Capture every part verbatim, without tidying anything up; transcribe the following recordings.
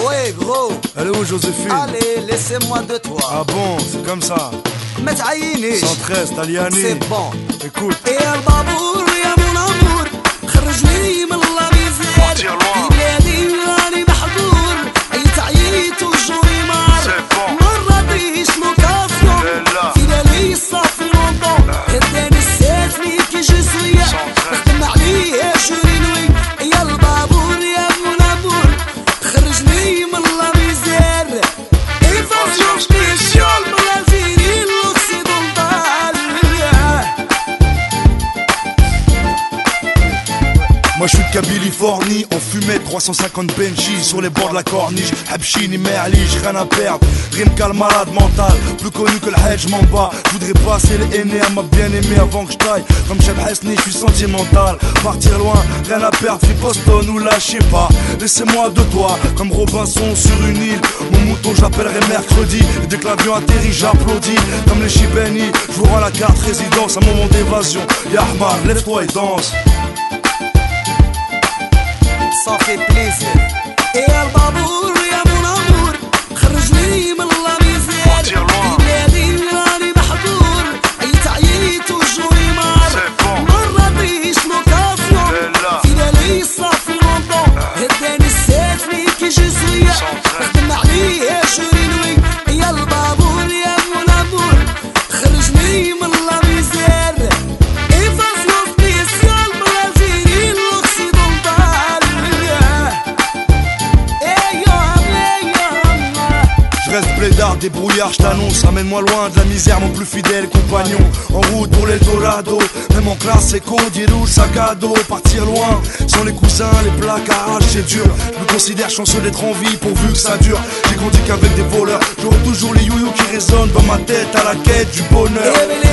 Ouais gros. Elle est où Joséphine? Allez, laissez-moi de toi. Ah bon, c'est comme ça. ما تعينيش cent treize, Taliani. C'est bon. Écoute. يا البابور يا mon amour خرجني من لا ميزير في بلادي راني محظور عييت عييت وجوني مار ما راضيش لوكاسيون في بالي صافي لونطون هداني الساتني كي جو سويا نخدم عليه جورينوي يا البابور يا mon amour خرجني من لا ميزير إيفازيون سبيسيال من الجزائر l'Occidental. Moi je suis de Californie, on fumait trois cent cinquante Benji sur les bords de la corniche. Habchini, Merlich, rien à perdre. Rimka le malade mental, plus connu que le Hedge Mamba. Je voudrais passer les aînés à ma bien-aimée avant que je taille. Comme Cheb Hesni, je suis sentimental. Partir loin, rien à perdre, puis Boston ou là, je sais pas. Laissez-moi de toi, comme Robinson sur une île. Mon mouton j'appellerai mercredi. Et dès que l'avion atterrit, j'applaudis. Comme les Chibeni, je vous rends la carte résidence, un moment d'évasion. Yahmar, lève-toi et danse. Ça fait plaisir. يا البابور يا mon amour خرجني من لا ميزير في بلادي راني محظور عييت عييت وجوني مار ما راضيش لوكاسيون في بالي صافي لونطون هداني الساتني كي جو سويا نخدم عليه جورينوي يا البابور يا mon amour خرجني من لا ميزير إيفازيون سبيسيال من الجزائر l'Occidental. Je reste blédard, débrouillard, je t'annonce. Amène-moi loin de la misère, mon plus fidèle compagnon. En route pour l'Eldorado, même en classe éco, rouge, sac à dos. Partir loin, sans les coussins, les placards, c'est dur. Je me considère chanceux d'être en vie pourvu que ça dure. J'ai grandi qu'avec des voleurs, j'aurai toujours les youyous qui résonnent dans ma tête à la quête du bonheur.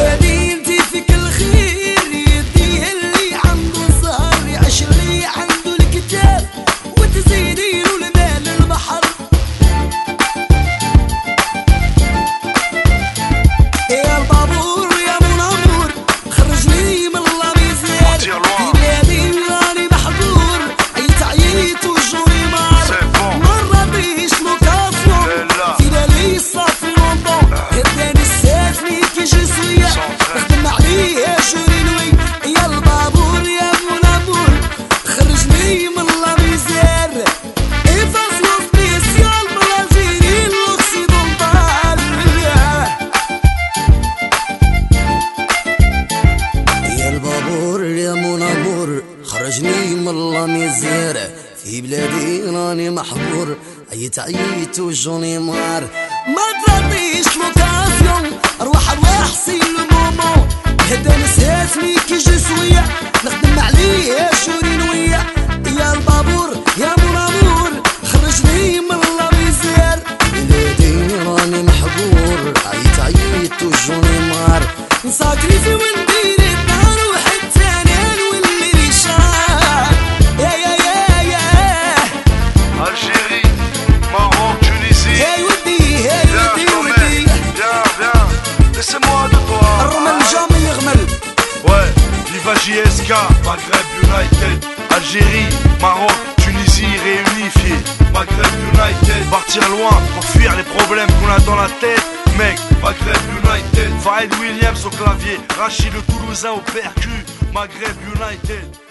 خرجني من لا ميزير في بلادي راني محظور عييت عييت وجوني مار ما تراضيش لوكاسيون اروح ارواح سي المومون هداني ساتني كي جو سويا نخدم عليه جورينويا يا البابور يا mon amour خرجني من لا ميزير بلادي راني محظور عييت عييت وجوني مار نساكريفي وندير الدار وحد تاني نولي ريشان يا يا يا يا Algérie, Maroc, Tunisie. هاي ودي هاي ودي ودي Viens, viens, laissez-moi de toi. الرمل جامي يغمل. Ouais, Viva J S K, Maghreb United. Algérie, Maroc, Tunisie réunifiés. Maghreb United. Partir loin pour fuir les problèmes qu'on a dans la tête. Mec, Maghreb United. Farid Williams au clavier, Rachid le Toulousain au percu. Maghreb United.